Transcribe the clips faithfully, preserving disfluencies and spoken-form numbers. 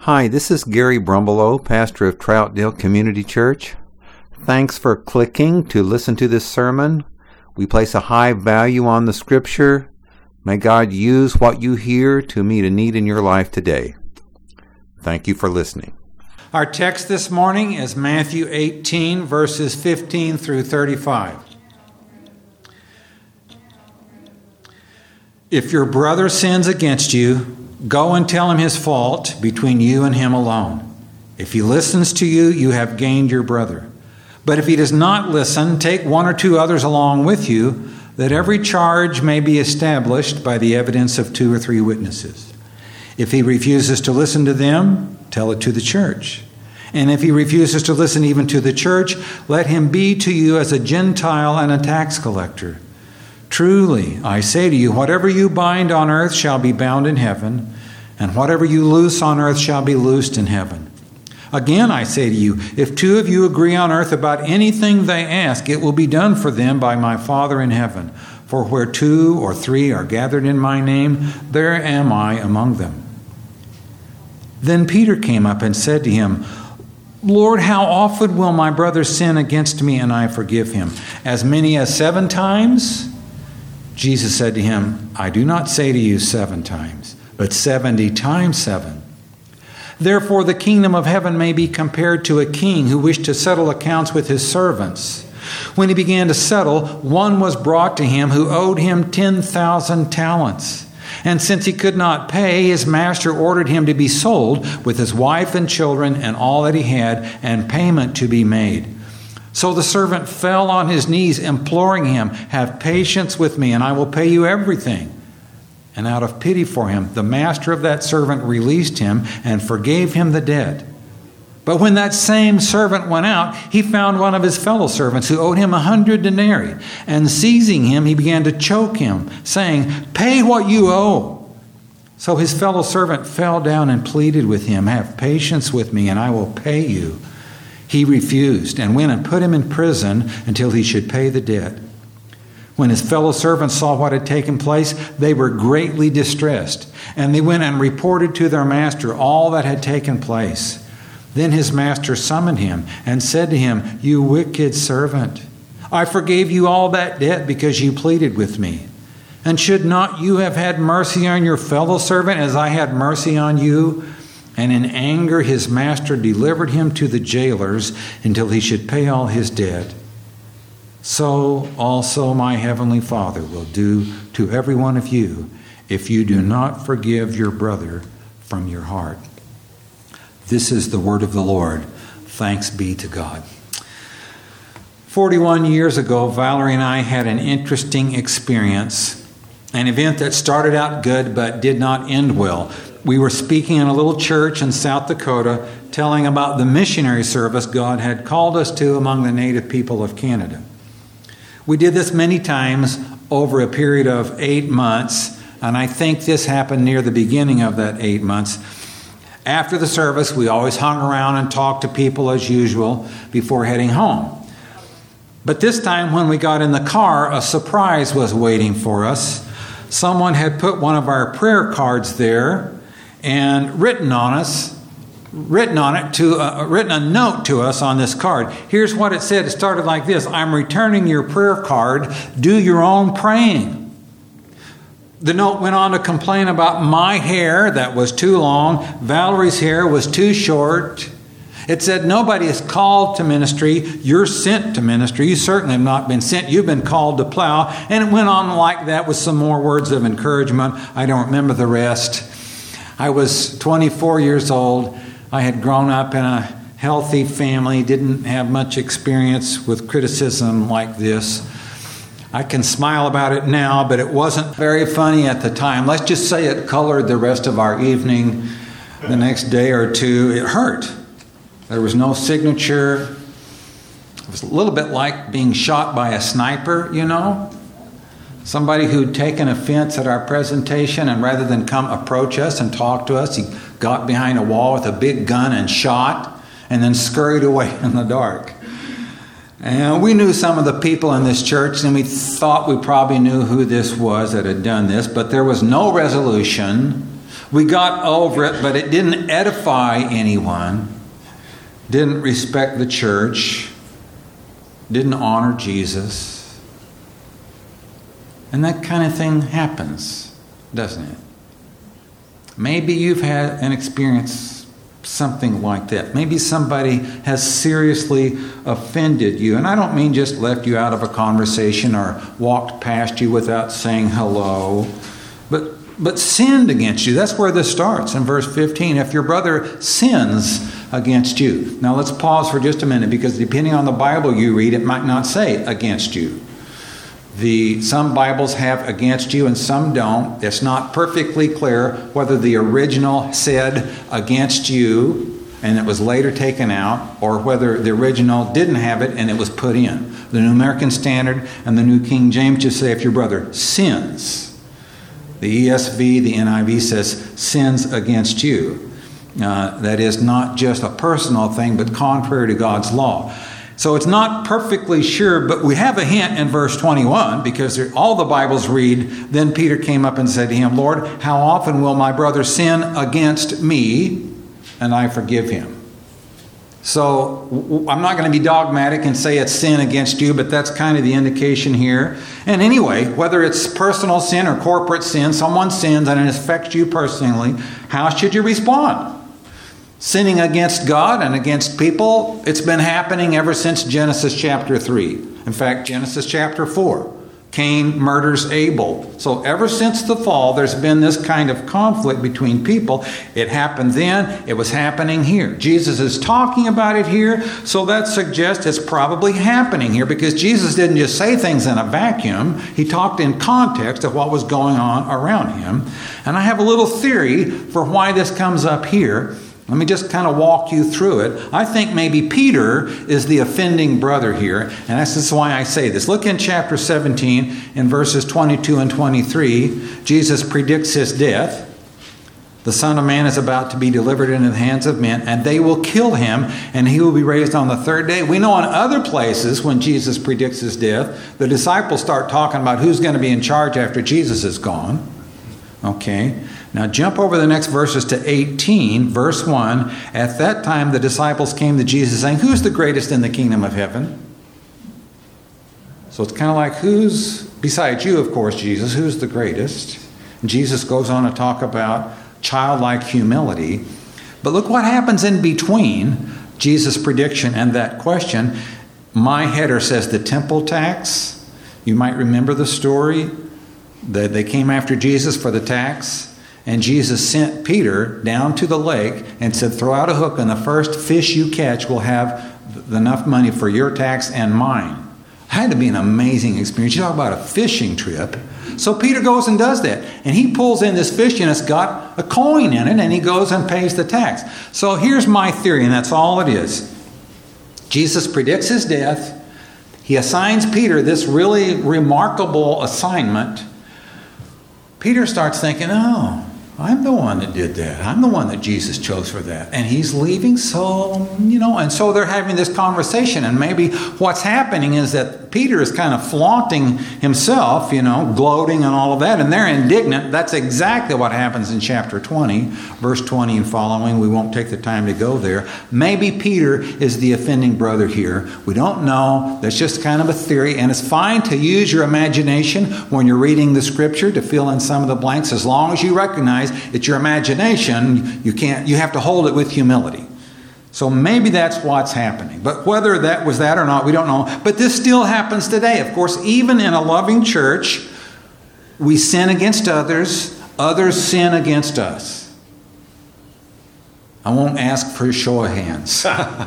Hi, this is Gary Brumbelow, pastor of Troutdale Community Church. Thanks for clicking to listen to this sermon. We place a high value on the Scripture. May God use what you hear to meet a need in your life today. Thank you for listening. Our text this morning is Matthew eighteen, verses fifteen through thirty-five. If your brother sins against you, go and tell him his fault between you and him alone. If he listens to you, you have gained your brother. But if he does not listen, take one or two others along with you, that every charge may be established by the evidence of two or three witnesses. If he refuses to listen to them, tell it to the church. And if he refuses to listen even to the church, let him be to you as a Gentile and a tax collector. Truly, I say to you, whatever you bind on earth shall be bound in heaven, and whatever you loose on earth shall be loosed in heaven. Again, I say to you, if two of you agree on earth about anything they ask, it will be done for them by my Father in heaven. For where two or three are gathered in my name, there am I among them. Then Peter came up and said to him, Lord, how often will my brother sin against me and I forgive him? As many as seven times? Jesus said to him, I do not say to you seven times, but seventy times seven. Therefore the kingdom of heaven may be compared to a king who wished to settle accounts with his servants. When he began to settle, one was brought to him who owed him ten thousand talents. And since he could not pay, his master ordered him to be sold with his wife and children and all that he had, and payment to be made. So the servant fell on his knees, imploring him, have patience with me, and I will pay you everything. And out of pity for him, the master of that servant released him and forgave him the debt. But when that same servant went out, he found one of his fellow servants who owed him a hundred denarii. And seizing him, he began to choke him, saying, Pay what you owe. So his fellow servant fell down and pleaded with him, Have patience with me, and I will pay you. He refused and went and put him in prison until he should pay the debt. When his fellow servants saw what had taken place, they were greatly distressed, and they went and reported to their master all that had taken place. Then his master summoned him and said to him, You wicked servant, I forgave you all that debt because you pleaded with me. And should not you have had mercy on your fellow servant as I had mercy on you? And in anger his master delivered him to the jailers until he should pay all his debt. So also my heavenly Father will do to every one of you if you do not forgive your brother from your heart. This is the word of the Lord. Thanks be to God. forty-one years ago, Valerie and I had an interesting experience, an event that started out good but did not end well. We were speaking in a little church in South Dakota, telling about the missionary service God had called us to among the native people of Canada. We did this many times over a period of eight months, and I think this happened near the beginning of that eight months. After the service, we always hung around and talked to people as usual before heading home. But this time when we got in the car, a surprise was waiting for us. Someone had put one of our prayer cards there and written on us, written on it to uh, written a note to us on this card. Here's what it said. It started like this: I'm returning your prayer card. Do your own praying. The note went on to complain about my hair that was too long. Valerie's hair was too short. It said, nobody is called to ministry. You're sent to ministry. You certainly have not been sent. You've been called to plow. And it went on like that with some more words of encouragement. I don't remember the rest. I was twenty-four years old. I had grown up in a healthy family, didn't have much experience with criticism like this. I can smile about it now, but it wasn't very funny at the time. Let's just say it colored the rest of our evening. The next day or two, it hurt. There was no signature. It was a little bit like being shot by a sniper, you know. Somebody who'd taken offense at our presentation, and rather than come approach us and talk to us, he got behind a wall with a big gun and shot, and then scurried away in the dark. And we knew some of the people in this church, and we thought we probably knew who this was that had done this, but there was no resolution. We got over it, but it didn't edify anyone, didn't respect the church, didn't honor Jesus. And that kind of thing happens, doesn't it? Maybe you've had an experience something like that. Maybe somebody has seriously offended you. And I don't mean just left you out of a conversation or walked past you without saying hello, but but sinned against you. That's where this starts in verse fifteen. If your brother sins against you. Now let's pause for just a minute, because depending on the Bible you read, it might not say against you. The some Bibles have against you and some don't. It's not perfectly clear whether the original said against you and it was later taken out, or whether the original didn't have it and it was put in. The New American Standard and the New King James just say if your brother sins. The E S V, the N I V says sins against you. Uh, that is not just a personal thing, but contrary to God's law. So it's not perfectly sure, but we have a hint in verse twenty-one, because all the Bibles read, then Peter came up and said to him, Lord, how often will my brother sin against me and I forgive him? So I'm not going to be dogmatic and say it's sin against you, but that's kind of the indication here. And anyway, whether it's personal sin or corporate sin, someone sins and it affects you personally, how should you respond? Sinning against God and against people, it's been happening ever since Genesis chapter three. In fact, Genesis chapter four. Cain murders Abel. So ever since the fall, there's been this kind of conflict between people. It happened then. It was happening here. Jesus is talking about it here. So that suggests it's probably happening here, because Jesus didn't just say things in a vacuum. He talked in context of what was going on around him. And I have a little theory for why this comes up here. Let me just kind of walk you through it. I think maybe Peter is the offending brother here, and that's just why I say this. Look in chapter seventeen, in verses twenty-two and twenty-three. Jesus predicts his death. The Son of Man is about to be delivered into the hands of men, and they will kill him, and he will be raised on the third day. We know in other places when Jesus predicts his death, the disciples start talking about who's going to be in charge after Jesus is gone. Okay. Now jump over the next verses to eighteen, verse one. At that time the disciples came to Jesus saying, who's the greatest in the kingdom of heaven? So it's kind of like, who's, besides you, of course, Jesus, who's the greatest? And Jesus goes on to talk about childlike humility. But look what happens in between Jesus' prediction and that question. My header says the temple tax. You might remember the story that they came after Jesus for the tax. And Jesus sent Peter down to the lake and said, throw out a hook, and the first fish you catch will have enough money for your tax and mine. It had to be an amazing experience. You talk about a fishing trip. So Peter goes and does that. And he pulls in this fish, and it's got a coin in it, and he goes and pays the tax. So here's my theory, and that's all it is. Jesus predicts his death. He assigns Peter this really remarkable assignment. Peter starts thinking, oh, I'm the one that did that. I'm the one that Jesus chose for that. And he's leaving, so, you know, and so they're having this conversation. And maybe what's happening is that Peter is kind of flaunting himself, you know, gloating and all of that. And they're indignant. That's exactly what happens in chapter twenty, verse twenty and following. We won't take the time to go there. Maybe Peter is the offending brother here. We don't know. That's just kind of a theory. And it's fine to use your imagination when you're reading the scripture to fill in some of the blanks, as long as you recognize it's your imagination. You can't, you have to hold it with humility. So maybe that's what's happening. But whether that was that or not, we don't know. But this still happens today. Of course, even in a loving church, we sin against others. Others sin against us. I won't ask for a show of hands.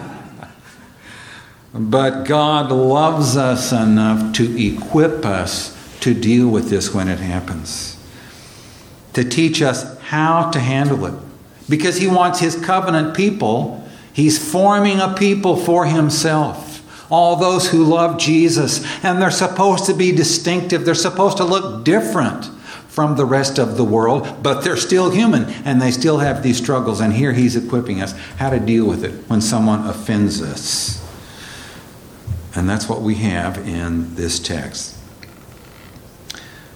But God loves us enough to equip us to deal with this when it happens. To teach us how to handle it. Because he wants his covenant people. He's forming a people for himself. All those who love Jesus. And they're supposed to be distinctive. They're supposed to look different from the rest of the world. But they're still human. And they still have these struggles. And here he's equipping us how to deal with it when someone offends us. And that's what we have in this text.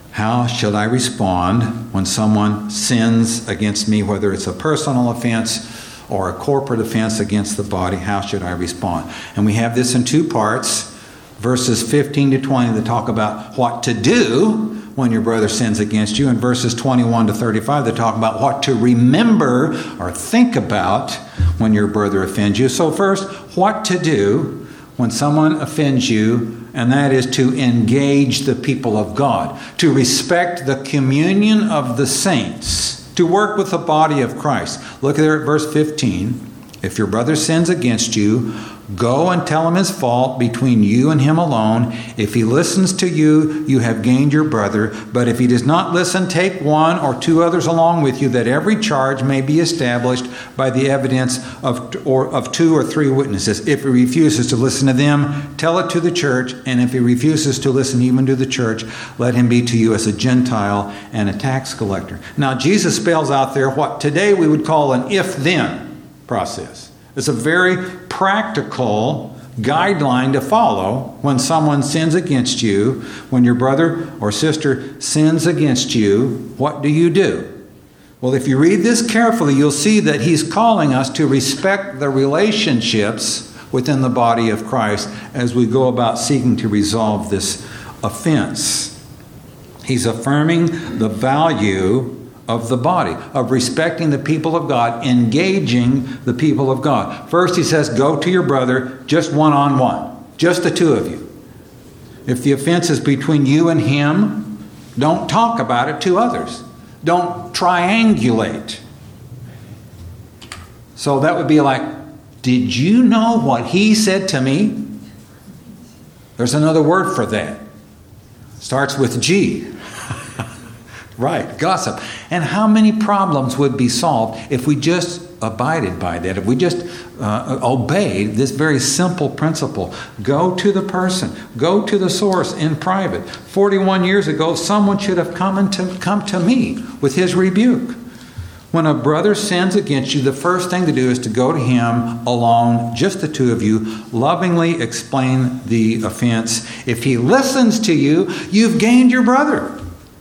How should I respond when someone sins against me, whether it's a personal offense or a corporate offense against the body? How should I respond? And we have this in two parts, verses fifteen to twenty that talk about what to do when your brother sins against you, and verses twenty-one to thirty-five that talk about what to remember or think about when your brother offends you. So first, what to do when someone offends you, and that is to engage the people of God, to respect the communion of the saints, to work with the body of Christ. Look there at verse fifteen. If your brother sins against you, go and tell him his fault between you and him alone. If he listens to you, you have gained your brother. But if he does not listen, take one or two others along with you, that every charge may be established by the evidence of, or, of two or three witnesses. If he refuses to listen to them, tell it to the church. And if he refuses to listen even to the church, let him be to you as a Gentile and a tax collector. Now, Jesus spells out there what today we would call an if-then process. It's a very practical guideline to follow when someone sins against you. When your brother or sister sins against you, what do you do? Well, if you read this carefully, you'll see that he's calling us to respect the relationships within the body of Christ as we go about seeking to resolve this offense. He's affirming the value of the body, of respecting the people of God, engaging the people of God. First, he says, go to your brother just one-on-one, just the two of you. If the offense is between you and him, don't talk about it to others. Don't triangulate. So that would be like, did you know what he said to me? There's another word for that. Starts with G. Right, gossip. And how many problems would be solved if we just abided by that, if we just uh, obeyed this very simple principle? Go to the person, go to the source in private. forty-one years ago, someone should have come, and to, come to me with his rebuke. When a brother sins against you, the first thing to do is to go to him alone, just the two of you, lovingly explain the offense. If he listens to you, you've gained your brother.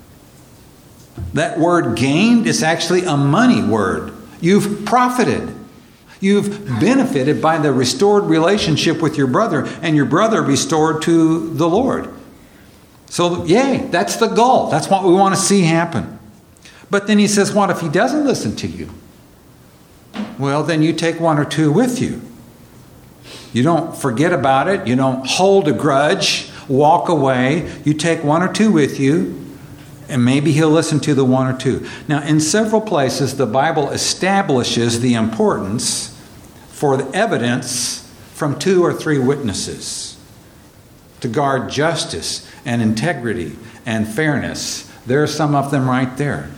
That word gained is actually a money word. You've profited. You've benefited by the restored relationship with your brother, and your brother restored to the Lord. So, yay, that's the goal. That's what we want to see happen. But then he says, what if he doesn't listen to you? Well, then you take one or two with you. You don't forget about it. You don't hold a grudge, walk away. You take one or two with you. And maybe he'll listen to the one or two. Now, in several places, the Bible establishes the importance for the evidence from two or three witnesses to guard justice and integrity and fairness. There are some of them right there.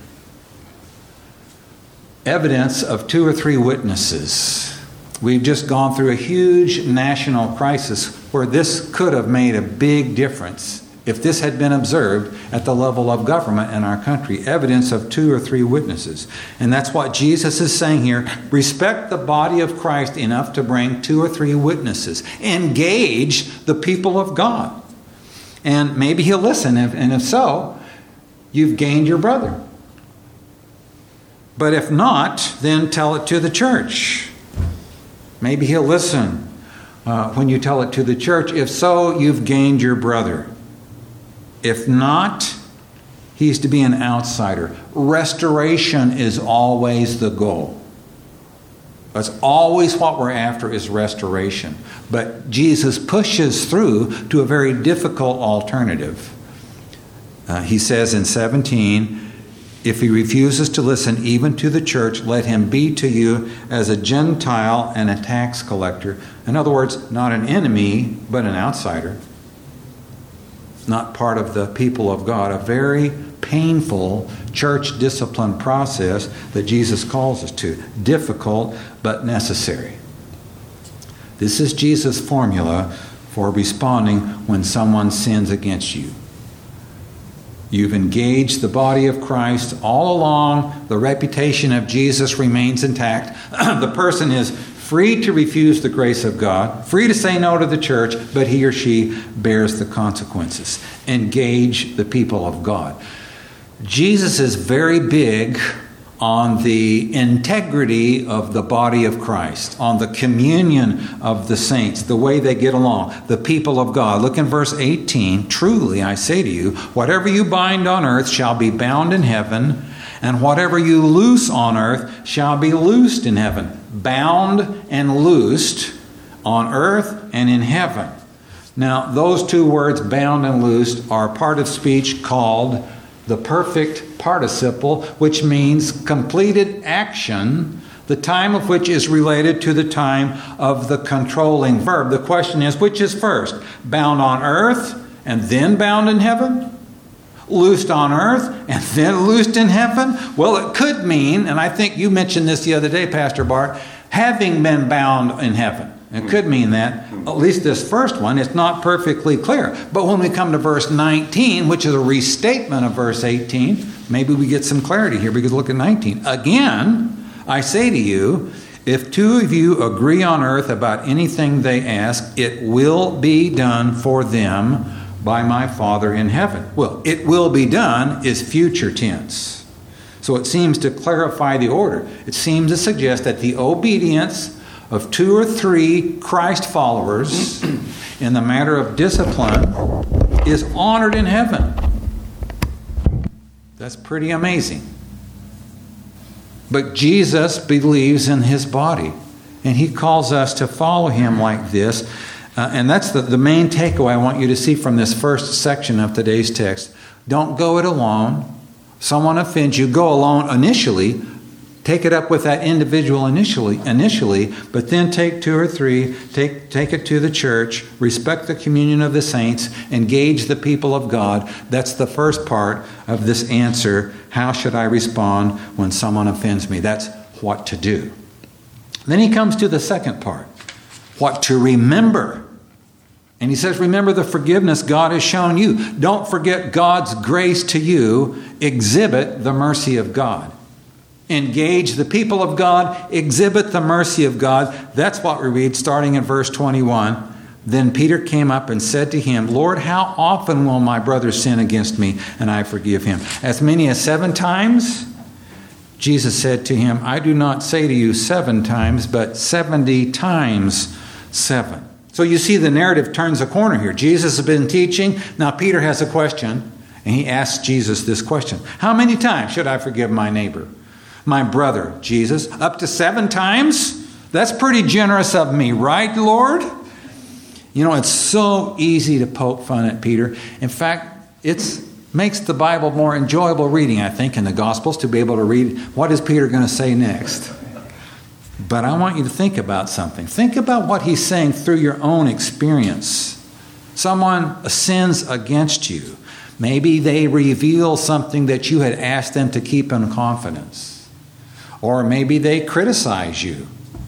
Evidence of two or three witnesses. We've just gone through a huge national crisis where this could have made a big difference if this had been observed at the level of government in our country. Evidence of two or three witnesses. And that's what Jesus is saying here. Respect the body of Christ enough to bring two or three witnesses. Engage the people of God. And maybe he'll listen. And if so, you've gained your brother. But if not, then tell it to the church. Maybe he'll listen uh, when you tell it to the church. If so, you've gained your brother. If not, he's to be an outsider. Restoration is always the goal. That's always what we're after, is restoration. But Jesus pushes through to a very difficult alternative. Uh, he says in seventeen, if he refuses to listen even to the church, let him be to you as a Gentile and a tax collector. In other words, not an enemy, but an outsider. Not part of the people of God. A very painful church discipline process that Jesus calls us to. Difficult, but necessary. This is Jesus' formula for responding when someone sins against you. You've engaged the body of Christ all along. The reputation of Jesus remains intact. The person is free to refuse the grace of God, free to say no to the church, but he or she bears the consequences. Engage the people of God. Jesus is very big on the integrity of the body of Christ, on the communion of the saints, the way they get along, the people of God. Look in verse eighteen. Truly, I say to you, whatever you bind on earth shall be bound in heaven, and whatever you loose on earth shall be loosed in heaven. Bound and loosed on earth and in heaven. Now, those two words, bound and loosed, are part of speech called the perfect participle, which means completed action, the time of which is related to the time of the controlling verb. The question is, which is first? Bound on earth and then bound in heaven? Loosed on earth and then loosed in heaven? Well, it could mean, and I think you mentioned this the other day, Pastor Bart, having been bound in heaven. It could mean that. At least this first one, it's not perfectly clear. But when we come to verse nineteen, which is a restatement of verse eighteen, maybe we get some clarity here. We could look at nineteen. Again, I say to you, if two of you agree on earth about anything they ask, it will be done for them by my Father in heaven. Well, it will be done is future tense. So it seems to clarify the order. It seems to suggest that the obedience of two or three Christ followers in the matter of discipline is honored in heaven. That's pretty amazing. But Jesus believes in his body, and he calls us to follow him like this. Uh, and that's the, the main takeaway I want you to see from this first section of today's text. Don't go it alone. Someone offends you, go alone initially. Take it up with that individual initially, initially, but then take two or three, take, take it to the church, respect the communion of the saints, engage the people of God. That's the first part of this answer. How should I respond when someone offends me? That's what to do. Then he comes to the second part, what to remember. And he says, remember the forgiveness God has shown you. Don't forget God's grace to you. Exhibit the mercy of God. Engage the people of God, exhibit the mercy of God. That's what we read starting in verse twenty-one. Then Peter came up and said to him, Lord, how often will my brother sin against me and I forgive him? As many as seven times? Jesus said to him, I do not say to you seven times, but seventy times seven. So you see the narrative turns a corner here. Jesus has been teaching. Now Peter has a question, and he asks Jesus this question. How many times should I forgive my neighbor? My brother, Jesus, up to seven times? That's pretty generous of me, right, Lord? You know, it's so easy to poke fun at Peter. In fact, it makes the Bible more enjoyable reading, I think, in the Gospels to be able to read what is Peter going to say next. But I want you to think about something. Think about what he's saying through your own experience. Someone sins against you. Maybe they reveal something that you had asked them to keep in confidence. Or maybe they criticize you.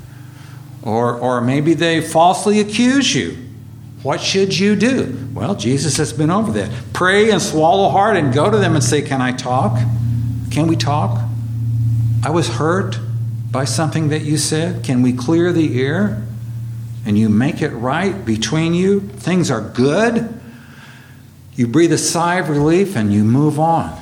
Or, or maybe they falsely accuse you. What should you do? Well, Jesus has been over that. Pray and swallow hard and go to them and say, can I talk? Can we talk? I was hurt by something that you said. Can we clear the air? And you make it right between you. Things are good. You breathe a sigh of relief and you move on.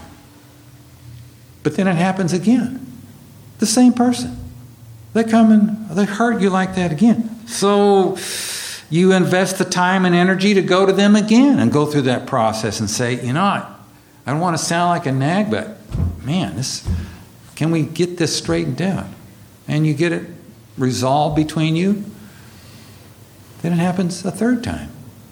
But then it happens again. The same person. They come and they hurt you like that again. So you invest the time and energy to go to them again and go through that process and say, you know, I, I don't want to sound like a nag, but man, this, can we get this straightened out? And you get it resolved between you. Then it happens a third time,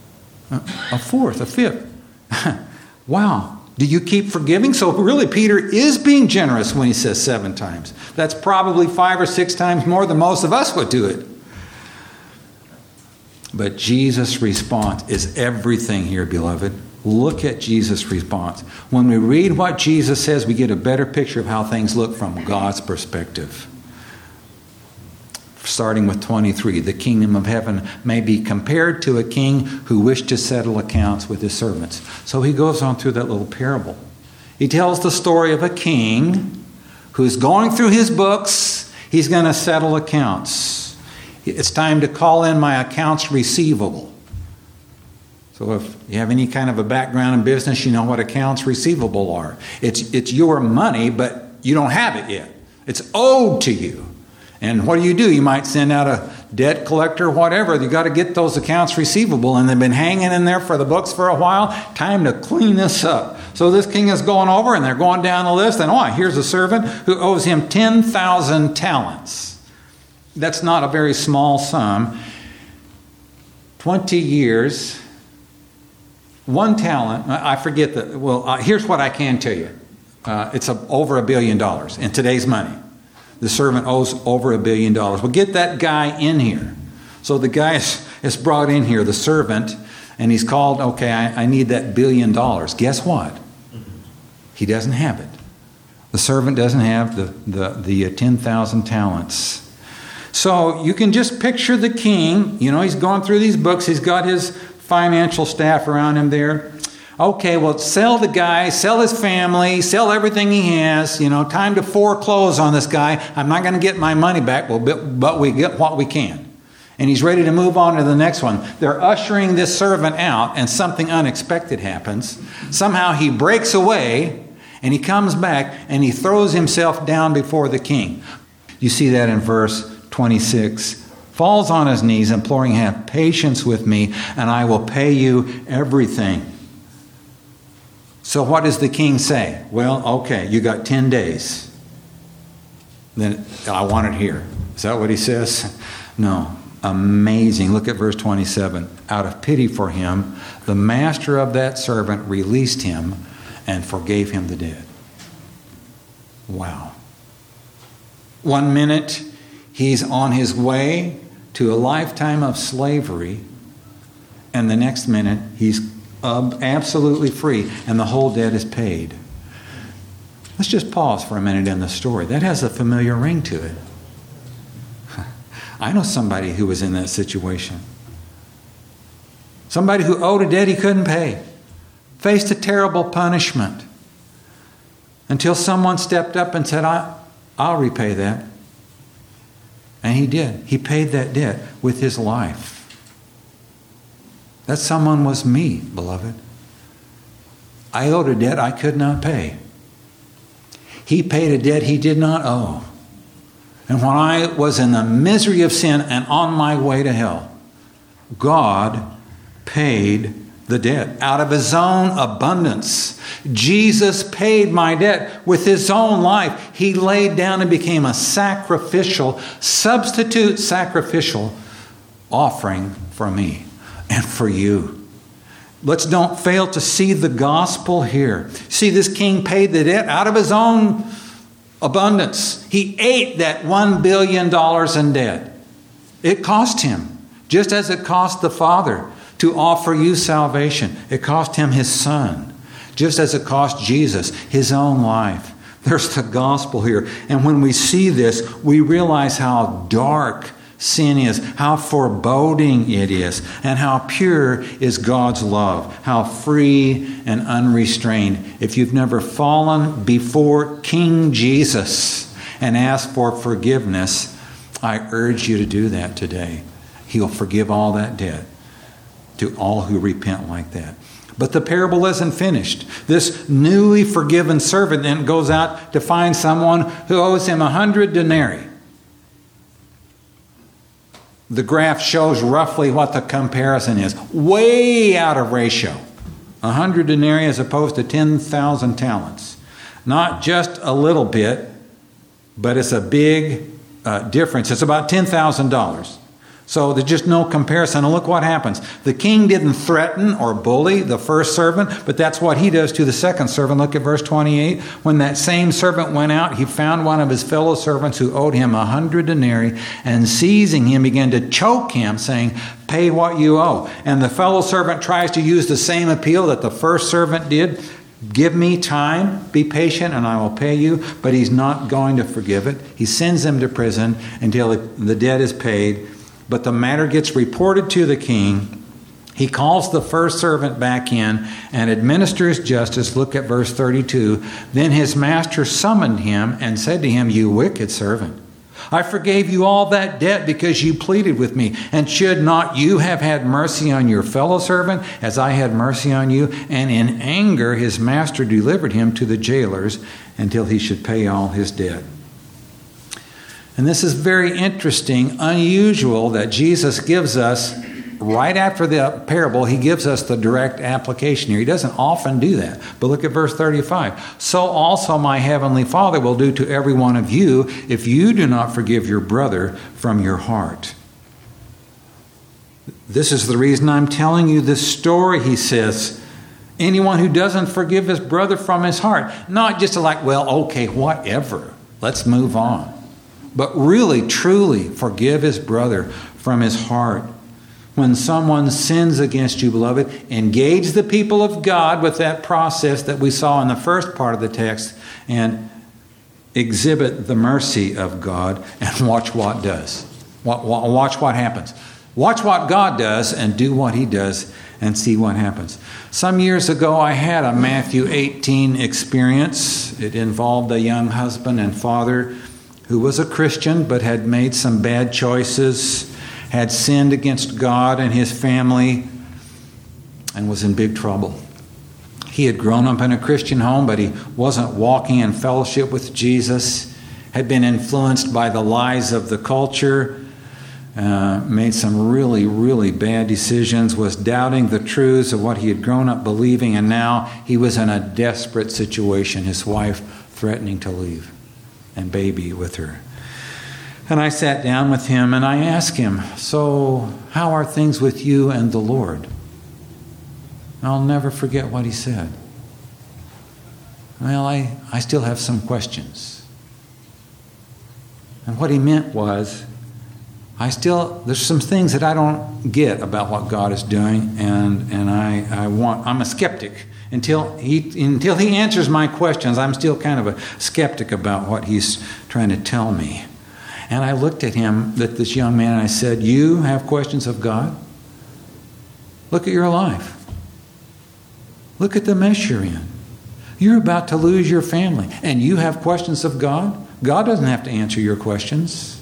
a fourth, a fifth. Wow. Do you keep forgiving? So really, Peter is being generous when he says seven times. That's probably five or six times more than most of us would do it. But Jesus' response is everything here, beloved. Look at Jesus' response. When we read what Jesus says, we get a better picture of how things look from God's perspective. Starting with twenty-three, the kingdom of heaven may be compared to a king who wished to settle accounts with his servants. So he goes on through that little parable. He tells the story of a king who's going through his books. He's going to settle accounts. It's time to call in my accounts receivable. So if you have any kind of a background in business, you know what accounts receivable are. It's, it's your money, but you don't have it yet. It's owed to you. And what do you do? You might send out a debt collector, whatever. You got to get those accounts receivable, and they've been hanging in there for the books for a while. Time to clean this up. So this king is going over, and they're going down the list, and oh, here's a servant who owes him ten thousand talents. That's not a very small sum. twenty years, one talent. I forget the, well, uh, here's what I can tell you. Uh, it's a, over a billion dollars in today's money. The servant owes over a billion dollars. Well, get that guy in here. So the guy is, is brought in here, the servant, and he's called, okay, I, I need that billion dollars. Guess what? He doesn't have it. The servant doesn't have the, the, the uh, ten thousand talents. So you can just picture the king. You know, he's gone through these books. He's got his financial staff around him there. Okay, well, sell the guy, sell his family, sell everything he has. You know, time to foreclose on this guy. I'm not going to get my money back, well, but we get what we can. And he's ready to move on to the next one. They're ushering this servant out, and something unexpected happens. Somehow he breaks away, and he comes back, and he throws himself down before the king. You see that in verse twenty-six. Falls on his knees, imploring, have patience with me, and I will pay you everything. So what does the king say? Well, okay, you got ten days. Then I want it here. Is that what he says? No. Amazing. Look at verse twenty-seven. Out of pity for him, the master of that servant released him and forgave him the debt. Wow. One minute, he's on his way to a lifetime of slavery, and the next minute, he's absolutely free, and the whole debt is paid. Let's just pause for a minute in the story. That has a familiar ring to it. I know somebody who was in that situation. Somebody who owed a debt he couldn't pay, faced a terrible punishment, until someone stepped up and said, I, I'll repay that. And he did. He paid that debt with his life. That someone was me, beloved. I owed a debt I could not pay. He paid a debt he did not owe. And when I was in the misery of sin and on my way to hell, God paid the debt out of his own abundance. Jesus paid my debt with his own life. He laid down and became a sacrificial, substitute sacrificial offering for me and for you. Let's don't fail to see the gospel here. See, this king paid the debt out of his own abundance. He ate that one billion dollars in debt. It cost him, just as it cost the Father to offer you salvation. It cost him his son, just as it cost Jesus his own life. There's the gospel here. And when we see this, we realize how dark sin is, how foreboding it is, and how pure is God's love, how free and unrestrained. If you've never fallen before King Jesus and asked for forgiveness, I urge you to do that today. He'll forgive all that debt to all who repent like that. But the parable isn't finished. This newly forgiven servant then goes out to find someone who owes him a hundred denarii. The graph shows roughly what the comparison is. Way out of ratio. A hundred denarii as opposed to ten thousand talents. Not just a little bit, but it's a big uh, difference. It's about ten thousand dollars. So there's just no comparison. And look what happens. The king didn't threaten or bully the first servant, but that's what he does to the second servant. Look at verse twenty-eight. When that same servant went out, he found one of his fellow servants who owed him a hundred denarii, and seizing him began to choke him, saying, pay what you owe. And the fellow servant tries to use the same appeal that the first servant did. Give me time, be patient, and I will pay you. But he's not going to forgive it. He sends him to prison until the debt is paid. But the matter gets reported to the king. He calls the first servant back in and administers justice. Look at verse thirty-two. Then his master summoned him and said to him, you wicked servant, I forgave you all that debt because you pleaded with me. And should not you have had mercy on your fellow servant as I had mercy on you? And in anger his master delivered him to the jailers until he should pay all his debt. And this is very interesting, unusual that Jesus gives us, right after the parable, he gives us the direct application here. He doesn't often do that. But look at verse thirty-five. So also my heavenly Father will do to every one of you if you do not forgive your brother from your heart. This is the reason I'm telling you this story, he says. Anyone who doesn't forgive his brother from his heart. Not just like, well, okay, whatever. Let's move on. But really, truly forgive his brother from his heart. When someone sins against you, beloved, engage the people of God with that process that we saw in the first part of the text and exhibit the mercy of God and watch what does. Watch what happens. Watch what God does and do what he does and see what happens. Some years ago, I had a Matthew eighteen experience. It involved a young husband and father who was a Christian but had made some bad choices, had sinned against God and his family, and was in big trouble. He had grown up in a Christian home, but he wasn't walking in fellowship with Jesus, had been influenced by the lies of the culture, uh, made some really, really bad decisions, was doubting the truths of what he had grown up believing, and now he was in a desperate situation, his wife threatening to leave and baby with her. And I sat down with him and I asked him, so how are things with you and the Lord? And I'll never forget what he said. Well, I, I still have some questions. And what he meant was, I still, there's some things that I don't get about what God is doing, and, and I, I want, I'm a skeptic. Until he, until he answers my questions, I'm still kind of a skeptic about what he's trying to tell me. And I looked at him, at this young man, and I said, you have questions of God? Look at your life. Look at the mess you're in. You're about to lose your family, and you have questions of God? God doesn't have to answer your questions.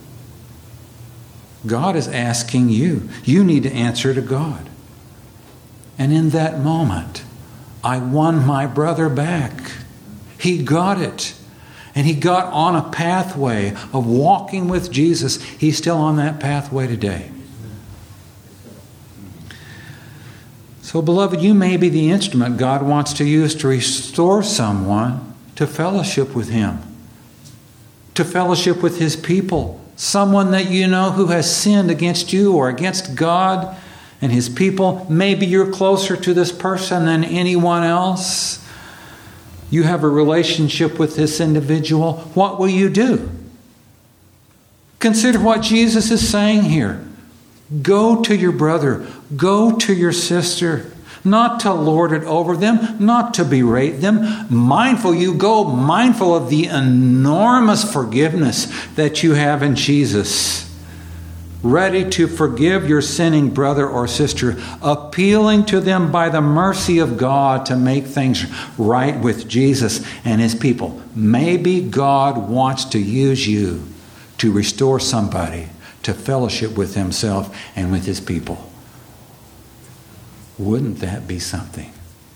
God is asking you. You need to answer to God. And in that moment, I won my brother back. He got it. And he got on a pathway of walking with Jesus. He's still on that pathway today. So, beloved, you may be the instrument God wants to use to restore someone to fellowship with him, to fellowship with his people. Someone that you know who has sinned against you or against God and his people. Maybe you're closer to this person than anyone else. You have a relationship with this individual. What will you do? Consider what Jesus is saying here. Go to your brother. Go to your sister. Not to lord it over them. Not to berate them. Mindful you go, mindful of the enormous forgiveness that you have in Jesus. Ready to forgive your sinning brother or sister, appealing to them by the mercy of God to make things right with Jesus and his people. Maybe God wants to use you to restore somebody to fellowship with himself and with his people. Wouldn't that be something?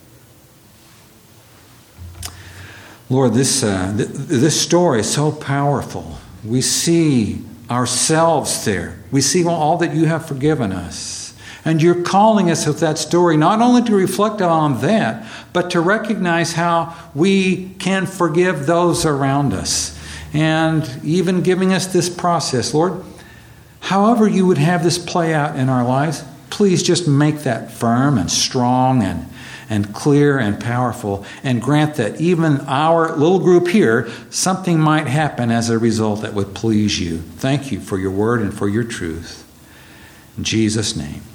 Lord, this, uh, th- this story is so powerful. We see ourselves there. We see all that you have forgiven us. And you're calling us with that story not only to reflect on that, but to recognize how we can forgive those around us. And even giving us this process. Lord, however you would have this play out in our lives, please just make that firm and strong and, and clear and powerful, and grant that even our little group here, something might happen as a result that would please you. Thank you for your word and for your truth. In Jesus' name.